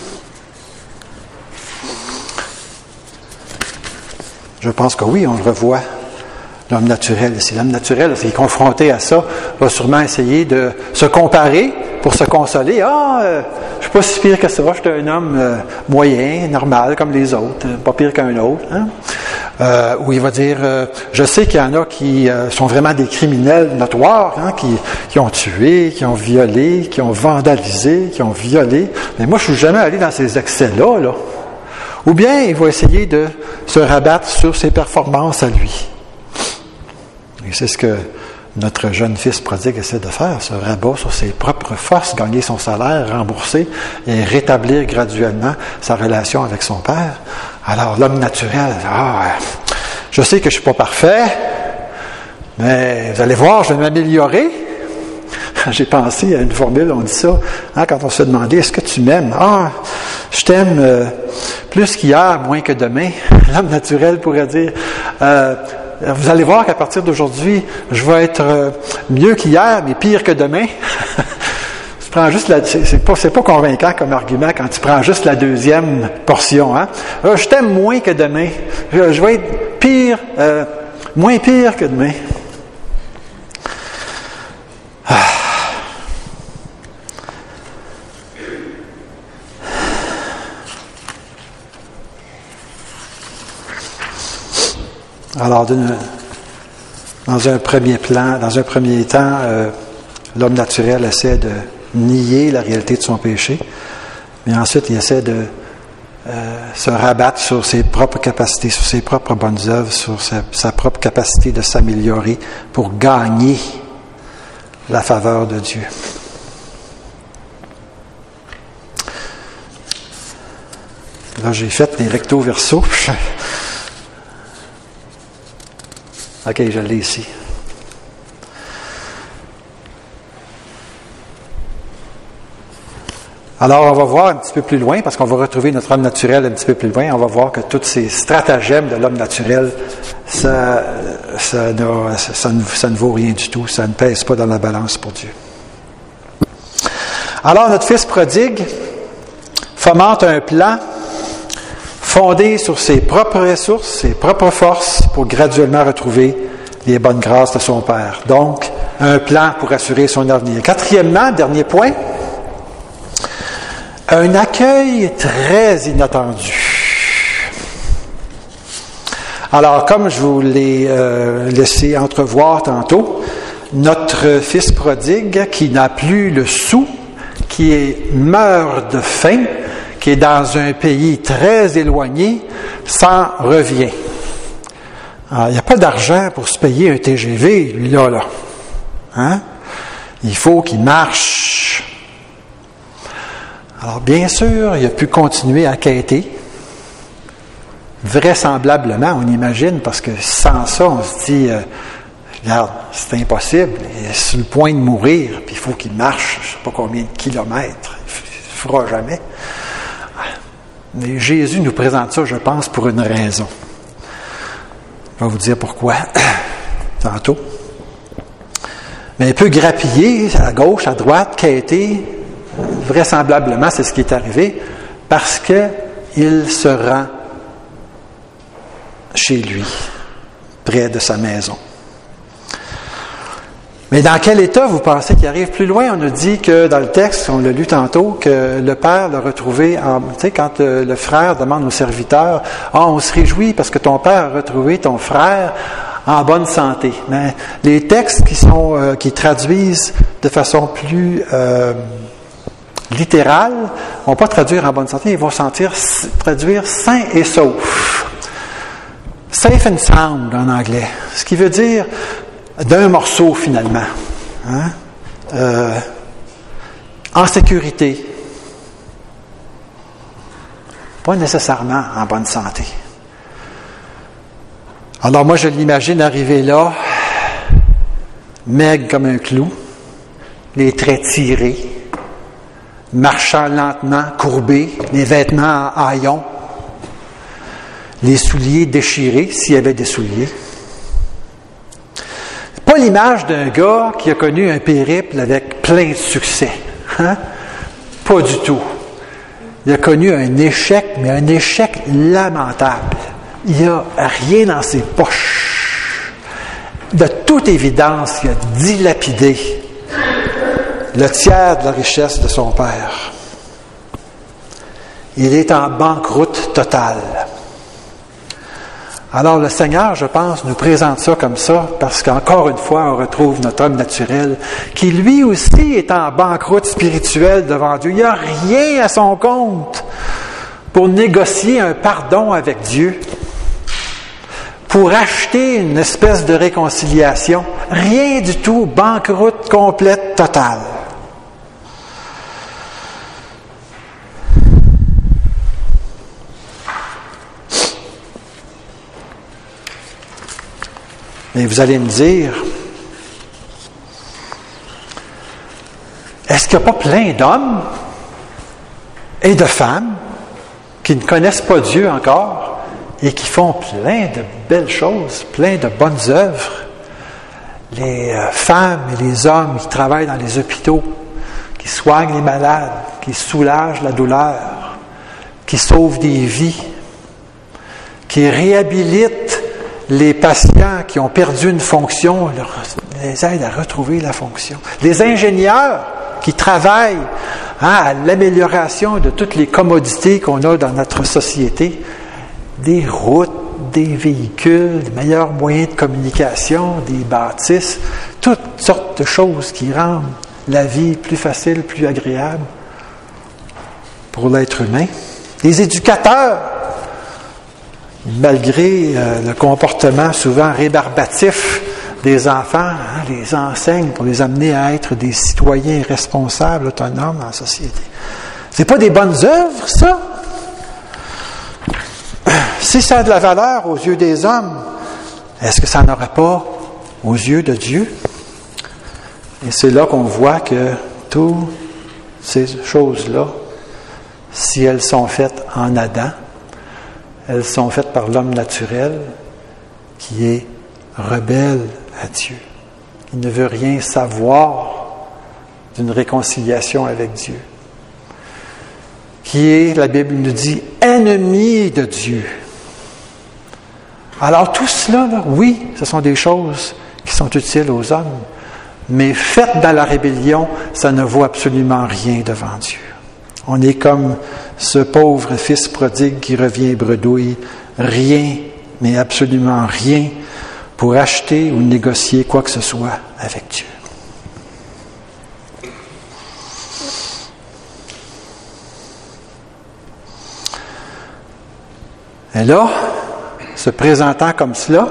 Speaker 1: Je pense que oui, on le revoit, l'homme naturel. C'est l'homme naturel, s'il est confronté à ça, va sûrement essayer de se comparer pour se consoler. Ah, euh, je suis pas si pire que ça, je suis un homme euh, moyen, normal, comme les autres, pas pire qu'un autre. Hein? Euh, où il va dire, euh, je sais qu'il y en a qui euh, sont vraiment des criminels notoires, hein, qui, qui ont tué, qui ont violé, qui ont vandalisé, qui ont violé, mais moi je suis jamais allé dans ces excès-là, là. Ou bien il va essayer de se rabattre sur ses performances à lui. Et c'est ce que notre jeune fils prodigue essaie de faire, se rabat sur ses propres forces, gagner son salaire, rembourser et rétablir graduellement sa relation avec son père. Alors l'homme naturel, ah, je sais que je ne suis pas parfait, mais vous allez voir, je vais m'améliorer. J'ai pensé à une formule, on dit ça, hein, quand on se fait demander, est-ce que tu m'aimes? Ah, je t'aime euh, plus qu'hier, moins que demain. L'homme naturel pourrait dire, euh, vous allez voir qu'à partir d'aujourd'hui, je vais être euh, mieux qu'hier, mais pire que demain. Tu prends juste la, c'est, c'est pas, c'est pas convaincant comme argument quand tu prends juste la deuxième portion, hein. Euh, je t'aime moins que demain. Je, je vais être pire, euh, moins pire que demain. Ah. Alors, dans un premier plan, dans un premier temps, euh, l'homme naturel essaie de nier la réalité de son péché, mais ensuite il essaie de euh, se rabattre sur ses propres capacités, sur ses propres bonnes œuvres, sur sa, sa propre capacité de s'améliorer pour gagner la faveur de Dieu. Là, j'ai fait les recto verso. OK, je l'ai ici. Alors, on va voir un petit peu plus loin, parce qu'on va retrouver notre homme naturel un petit peu plus loin. On va voir que tous ces stratagèmes de l'homme naturel, ça, ça, ne, ça, ne, ça ne vaut rien du tout. Ça ne pèse pas dans la balance pour Dieu. Alors, notre fils prodigue fomente un plan fondé sur ses propres ressources, ses propres forces, pour graduellement retrouver les bonnes grâces de son Père. Donc, un plan pour assurer son avenir. Quatrièmement, dernier point, un accueil très inattendu. Alors, comme je vous l'ai euh, laissé entrevoir tantôt, notre fils prodigue, qui n'a plus le sou, qui est, meurt de faim, qui est dans un pays très éloigné, s'en revient. Alors, il n'y a pas d'argent pour se payer un T G V, lui-là, là. Hein? Il faut qu'il marche. Alors, bien sûr, il a pu continuer à quêter. Vraisemblablement, on imagine, parce que sans ça, on se dit, euh, regarde, c'est impossible, il est sur le point de mourir, puis il faut qu'il marche, je ne sais pas combien de kilomètres, il ne fera jamais. Mais Jésus nous présente ça, je pense, pour une raison. Je vais vous dire pourquoi, tantôt. Mais il peut grappiller à gauche, à droite, quêter. Vraisemblablement, c'est ce qui est arrivé, parce qu'il se rend chez lui, près de sa maison. Mais dans quel état vous pensez qu'il arrive plus loin? On nous dit que dans le texte, on l'a lu tantôt, que le père l'a retrouvé, en, tu sais, quand euh, le frère demande au serviteur, « Ah, on se réjouit parce que ton père a retrouvé ton frère en bonne santé. » Mais les textes qui sont euh, qui traduisent de façon plus euh, littérale, ne vont pas traduire en bonne santé, ils vont sentir, traduire sain et sauf. Safe and sound en anglais. Ce qui veut dire d'un morceau finalement. Hein? Euh, en sécurité. Pas nécessairement en bonne santé. Alors moi je l'imagine arriver là, maigre comme un clou, les traits tirés, marchant lentement, courbé, les vêtements en haillons, les souliers déchirés, s'il y avait des souliers. Pas l'image d'un gars qui a connu un périple avec plein de succès. Hein? Pas du tout. Il a connu un échec, mais un échec lamentable. Il n'y a rien dans ses poches. De toute évidence, il a dilapidé le tiers de la richesse de son père. Il est en banqueroute totale. Alors le Seigneur, je pense, nous présente ça comme ça, parce qu'encore une fois, on retrouve notre homme naturel, qui lui aussi est en banqueroute spirituelle devant Dieu. Il n'y a rien à son compte pour négocier un pardon avec Dieu, pour acheter une espèce de réconciliation. Rien du tout, banqueroute complète, totale. Mais vous allez me dire, est-ce qu'il n'y a pas plein d'hommes et de femmes qui ne connaissent pas Dieu encore et qui font plein de belles choses, plein de bonnes œuvres? Les euh, femmes et les hommes qui travaillent dans les hôpitaux, qui soignent les malades, qui soulagent la douleur, qui sauvent des vies, qui réhabilitent les patients qui ont perdu une fonction, les aident à retrouver la fonction. Les ingénieurs qui travaillent hein, à l'amélioration de toutes les commodités qu'on a dans notre société, des routes, des véhicules, des meilleurs moyens de communication, des bâtisses, toutes sortes de choses qui rendent la vie plus facile, plus agréable pour l'être humain. Les éducateurs, malgré euh, le comportement souvent rébarbatif des enfants, hein, les enseignent pour les amener à être des citoyens responsables, autonomes dans la société. C'est pas des bonnes œuvres, ça? Si ça a de la valeur aux yeux des hommes, est-ce que ça n'aurait pas aux yeux de Dieu? Et c'est là qu'on voit que toutes ces choses-là, si elles sont faites en Adam, elles sont faites par l'homme naturel qui est rebelle à Dieu, qui ne veut rien savoir d'une réconciliation avec Dieu, qui est, la Bible nous dit, ennemi de Dieu. Alors tout cela, là, oui, ce sont des choses qui sont utiles aux hommes, mais faites dans la rébellion, ça ne vaut absolument rien devant Dieu. On est comme ce pauvre fils prodigue qui revient bredouille, rien, mais absolument rien, pour acheter ou négocier quoi que ce soit avec Dieu. Et là, se présentant comme cela,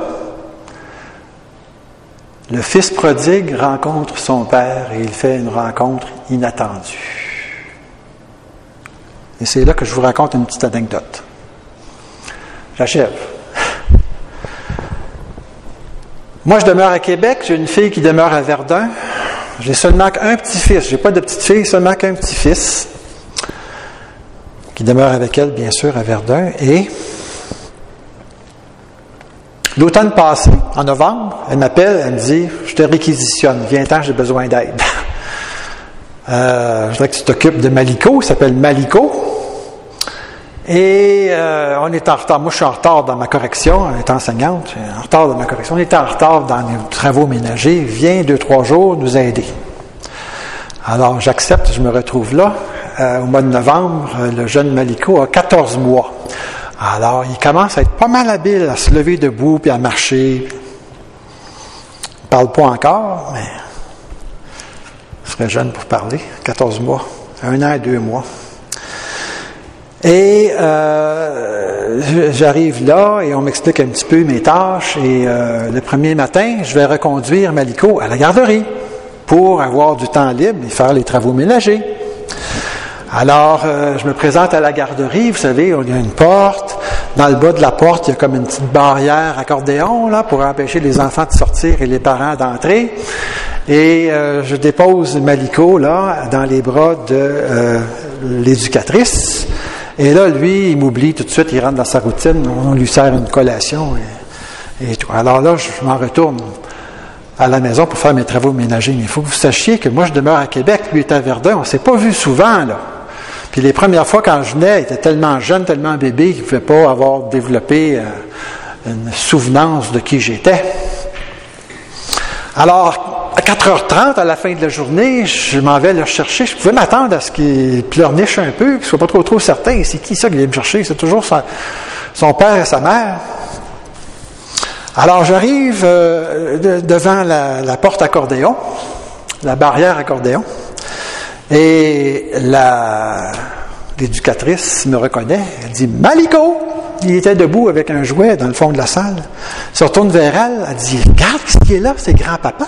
Speaker 1: le fils prodigue rencontre son père et il fait une rencontre inattendue. Et c'est là que je vous raconte une petite anecdote. J'achève. Moi, je demeure à Québec. J'ai une fille qui demeure à Verdun. J'ai seulement qu'un petit-fils. Je n'ai pas de petite fille, seulement qu'un petit-fils qui demeure avec elle, bien sûr, à Verdun. Et l'automne passé, en novembre, elle m'appelle, elle me dit « Je te réquisitionne. Viens-t'en, j'ai besoin d'aide. » Euh, je voudrais que tu t'occupes de Maliko. Il s'appelle Maliko. Et euh, on est en retard. Moi, je suis en retard dans ma correction. Elle est enseignante. Je suis en retard dans ma correction. On est en retard dans les travaux ménagers. Viens deux, trois jours nous aider. Alors, j'accepte. Je me retrouve là. Euh, au mois de novembre, le jeune Maliko a quatorze mois. Alors, il commence à être pas mal habile à se lever debout puis à marcher. Il ne parle pas encore, mais il serait jeune pour parler. quatorze mois. Un an et deux mois. Et euh, j'arrive là et on m'explique un petit peu mes tâches. Et euh, le premier matin, je vais reconduire Maliko à la garderie pour avoir du temps libre et faire les travaux ménagers. Alors, euh, je me présente à la garderie. Vous savez, il y a une porte. Dans le bas de la porte, il y a comme une petite barrière accordéon là pour empêcher les enfants de sortir et les parents d'entrer. Et euh, je dépose Maliko là dans les bras de euh, l'éducatrice. Et là, lui, il m'oublie tout de suite, il rentre dans sa routine, on lui sert une collation et, et tout. Alors là, je m'en retourne à la maison pour faire mes travaux ménagers. Mais il faut que vous sachiez que moi, je demeure à Québec, lui est à Verdun, on ne s'est pas vu souvent, là. Puis les premières fois, quand je venais, il était tellement jeune, tellement bébé, qu'il ne pouvait pas avoir développé euh, une souvenance de qui j'étais. Alors, à quatre heures trente, à la fin de la journée, je m'en vais le chercher. Je pouvais m'attendre à ce qu'il pleurniche un peu, qu'il ne soit pas trop trop certain. C'est qui ça qui vient me chercher? C'est toujours son, son père et sa mère. Alors, j'arrive euh, de, devant la, la porte accordéon, la barrière accordéon, et la, l'éducatrice me reconnaît. Elle dit « Maliko! » il était debout avec un jouet dans le fond de la salle. Il se retourne vers elle, elle dit, regarde ce qui est là, c'est grand-papa.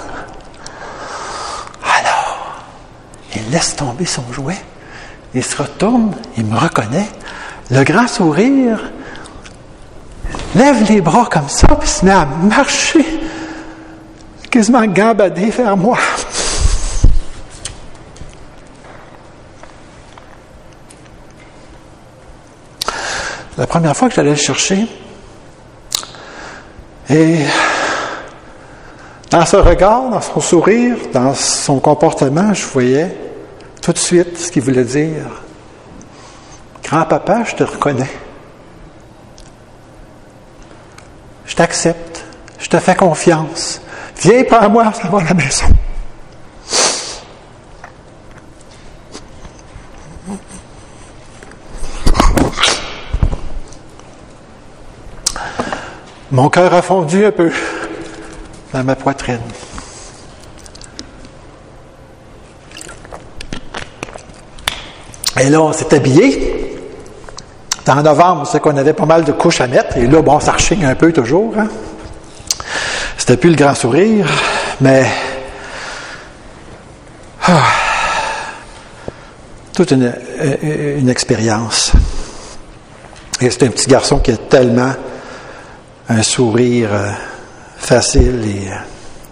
Speaker 1: Alors, il laisse tomber son jouet, il se retourne, il me reconnaît, le grand sourire, lève les bras comme ça, puis se met à marcher, quasiment gambadé vers moi. La première fois que j'allais le chercher, et dans ce regard, dans son sourire, dans son comportement, je voyais tout de suite ce qu'il voulait dire. Grand-papa, je te reconnais. Je t'accepte. Je te fais confiance. Viens, prends-moi, ça va à la maison. Mon cœur a fondu un peu dans ma poitrine. Et là, on s'est habillé. C'était en novembre, on sait qu'on avait pas mal de couches à mettre. Et là, bon, ça rechigne un peu toujours. Hein? C'était plus le grand sourire, mais ah, toute une, une, une expérience. Et c'est un petit garçon qui a tellement un sourire euh, facile et euh,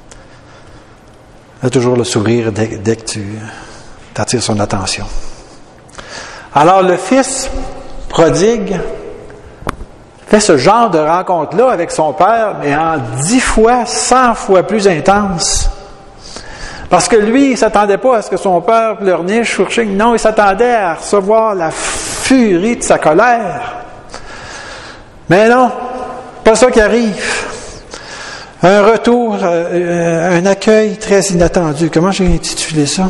Speaker 1: a toujours le sourire dès, dès que tu attires son attention. Alors le fils prodigue fait ce genre de rencontre-là avec son père, mais en dix fois, cent fois plus intense. Parce que lui, il ne s'attendait pas à ce que son père pleurniche, fourchigne. Non, il s'attendait à recevoir la furie de sa colère. Mais non, pas ça qui arrive. Un retour, euh, un accueil très inattendu. Comment j'ai intitulé ça?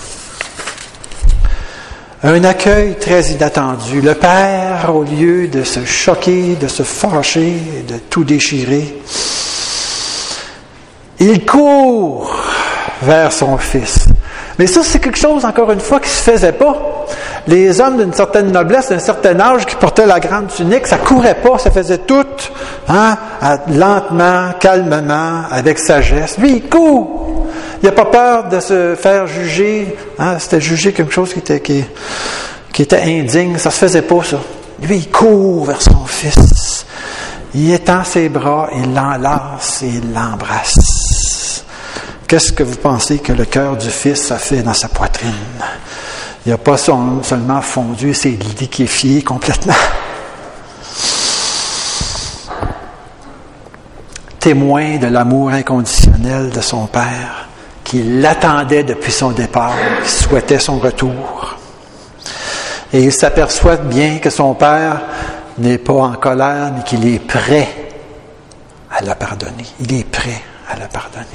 Speaker 1: Un accueil très inattendu. Le père, au lieu de se choquer, de se fâcher, de tout déchirer, il court vers son fils. Mais ça, c'est quelque chose, encore une fois, qui ne se faisait pas. Les hommes d'une certaine noblesse, d'un certain âge, qui portaient la grande tunique, ça courait pas, ça faisait tout, hein, lentement, calmement, avec sagesse. Lui, il court. Il n'a pas peur de se faire juger. Hein, c'était juger quelque chose qui était, qui, qui était indigne. Ça se faisait pas, ça. Lui, il court vers son fils. Il étend ses bras, il l'enlace et il l'embrasse. Qu'est-ce que vous pensez que le cœur du fils a fait dans sa poitrine? Il n'a pas son, seulement fondu, c'est liquéfié complètement. Témoin de l'amour inconditionnel de son père, qui l'attendait depuis son départ, qui souhaitait son retour. Et il s'aperçoit bien que son père n'est pas en colère, mais qu'il est prêt à le pardonner. Il est prêt à le pardonner.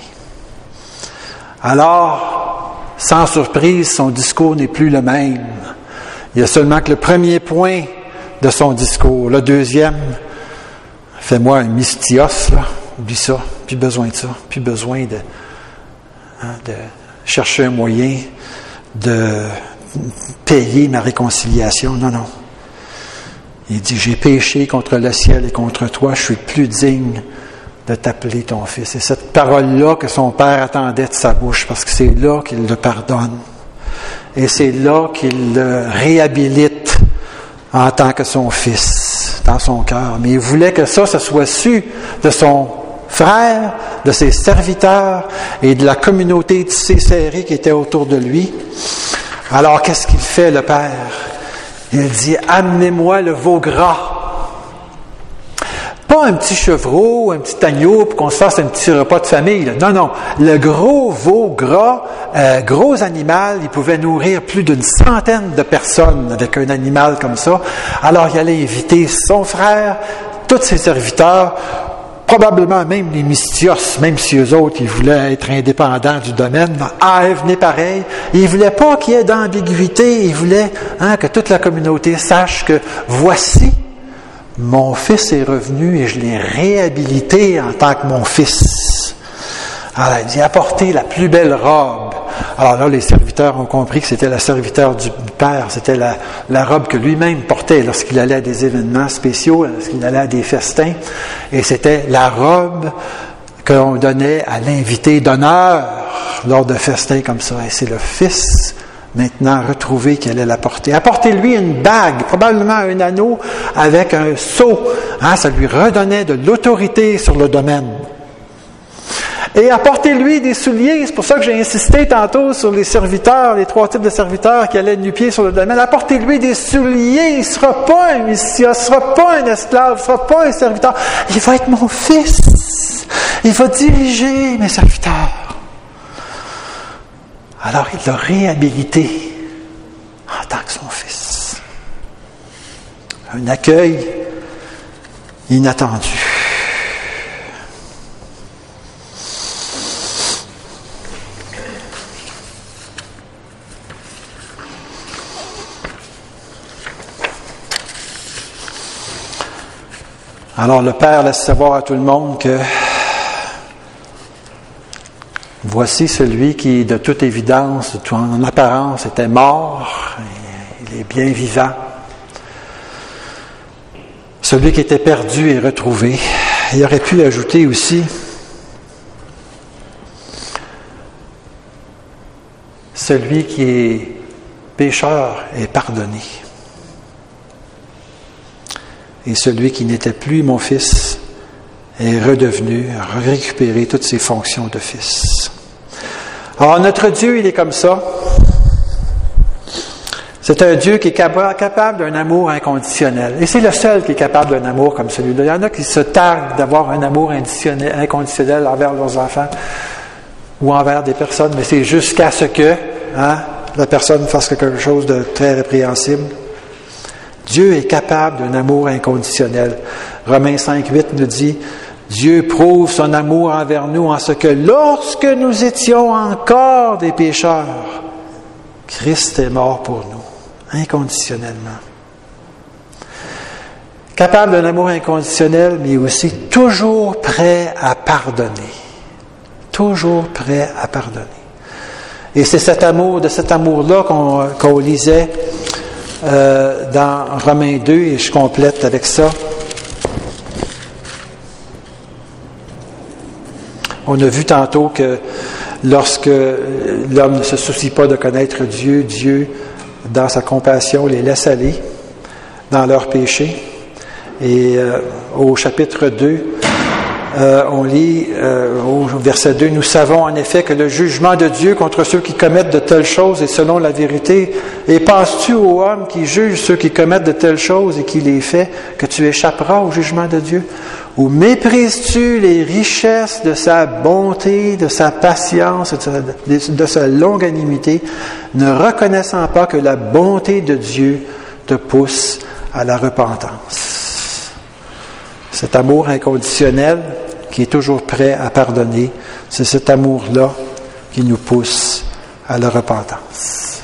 Speaker 1: Alors, sans surprise, son discours n'est plus le même. Il y a seulement que le premier point de son discours. Le deuxième, fais-moi un mystios, là. Oublie ça, plus besoin de ça, plus besoin de, hein, de chercher un moyen de payer ma réconciliation. Non, non. Il dit, j'ai péché contre le ciel et contre toi, je suis plus digne de t'appeler ton fils. C'est cette parole-là que son père attendait de sa bouche, parce que c'est là qu'il le pardonne. Et c'est là qu'il le réhabilite en tant que son fils, dans son cœur. Mais il voulait que ça, ça soit su de son frère, de ses serviteurs et de la communauté tissée serrée qui était autour de lui. Alors, qu'est-ce qu'il fait, le père? Il dit, amenez-moi le veau gras. Pas un petit chevreau, un petit agneau pour qu'on se fasse un petit repas de famille. Là. Non, non. Le gros veau gras, euh, gros animal, il pouvait nourrir plus d'une centaine de personnes avec un animal comme ça. Alors, il allait inviter son frère, tous ses serviteurs, probablement même les mystios, même si eux autres, ils voulaient être indépendants du domaine. Ah, ils venaient pareil. Ils ne voulaient pas qu'il y ait d'ambiguïté. Ils voulaient hein, que toute la communauté sache que voici, mon fils est revenu et je l'ai réhabilité en tant que mon fils. Alors, il dit, apportez la plus belle robe, Alors là, les serviteurs ont compris que c'était le serviteur du Père, c'était la, la robe que lui-même portait lorsqu'il allait à des événements spéciaux, lorsqu'il allait à des festins, et c'était la robe qu'on donnait à l'invité d'honneur lors de festins comme ça. Et c'est le Fils, maintenant retrouvé, qui allait la porter. Apportez-lui une bague, probablement un anneau avec un sceau. Hein, ça lui redonnait de l'autorité sur le domaine. Et apportez-lui des souliers. C'est pour ça que j'ai insisté tantôt sur les serviteurs, les trois types de serviteurs qui allaient nu-pieds sur le domaine. Apportez-lui des souliers. Il ne sera pas un Messie, il ne sera pas un esclave, il ne sera pas un serviteur. Il va être mon Fils. Il va diriger mes serviteurs. Alors, il l'a réhabilité en tant que son Fils. Un accueil inattendu. Alors le Père laisse savoir à tout le monde que voici celui qui, de toute évidence, en apparence, était mort, et il est bien vivant. Celui qui était perdu est retrouvé. Il aurait pu ajouter aussi celui qui est pécheur est pardonné. Et celui qui n'était plus mon Fils est redevenu, a récupéré toutes ses fonctions de Fils. Alors, notre Dieu, il est comme ça. C'est un Dieu qui est capable d'un amour inconditionnel. Et c'est le seul qui est capable d'un amour comme celui-là. Il y en a qui se targuent d'avoir un amour inconditionnel envers leurs enfants ou envers des personnes, mais c'est jusqu'à ce que hein, la personne fasse quelque chose de très répréhensible. Dieu est capable d'un amour inconditionnel. Romains cinq, huit nous dit, Dieu prouve son amour envers nous en ce que lorsque nous étions encore des pécheurs, Christ est mort pour nous, inconditionnellement. Capable d'un amour inconditionnel, mais aussi toujours prêt à pardonner. Toujours prêt à pardonner. Et c'est cet amour, de cet amour-là qu'on, qu'on lisait Euh, dans Romains deux, et je complète avec ça. On a vu tantôt que lorsque l'homme ne se soucie pas de connaître Dieu, Dieu, dans sa compassion, les laisse aller dans leurs péchés. Et euh, au chapitre deux, euh, on lit euh, au verset deux, « Nous savons en effet que le jugement de Dieu contre ceux qui commettent de telles choses est selon la vérité. Et penses-tu, ô homme qui juge ceux qui commettent de telles choses et qui les fait, que tu échapperas au jugement de Dieu? Ou méprises-tu les richesses de sa bonté, de sa patience, de sa, de sa longanimité, ne reconnaissant pas que la bonté de Dieu te pousse à la repentance? » Cet amour inconditionnel qui est toujours prêt à pardonner, c'est cet amour-là qui nous pousse à la repentance.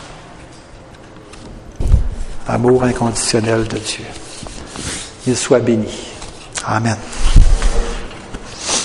Speaker 1: Amour inconditionnel de Dieu. Il soit béni. Amen.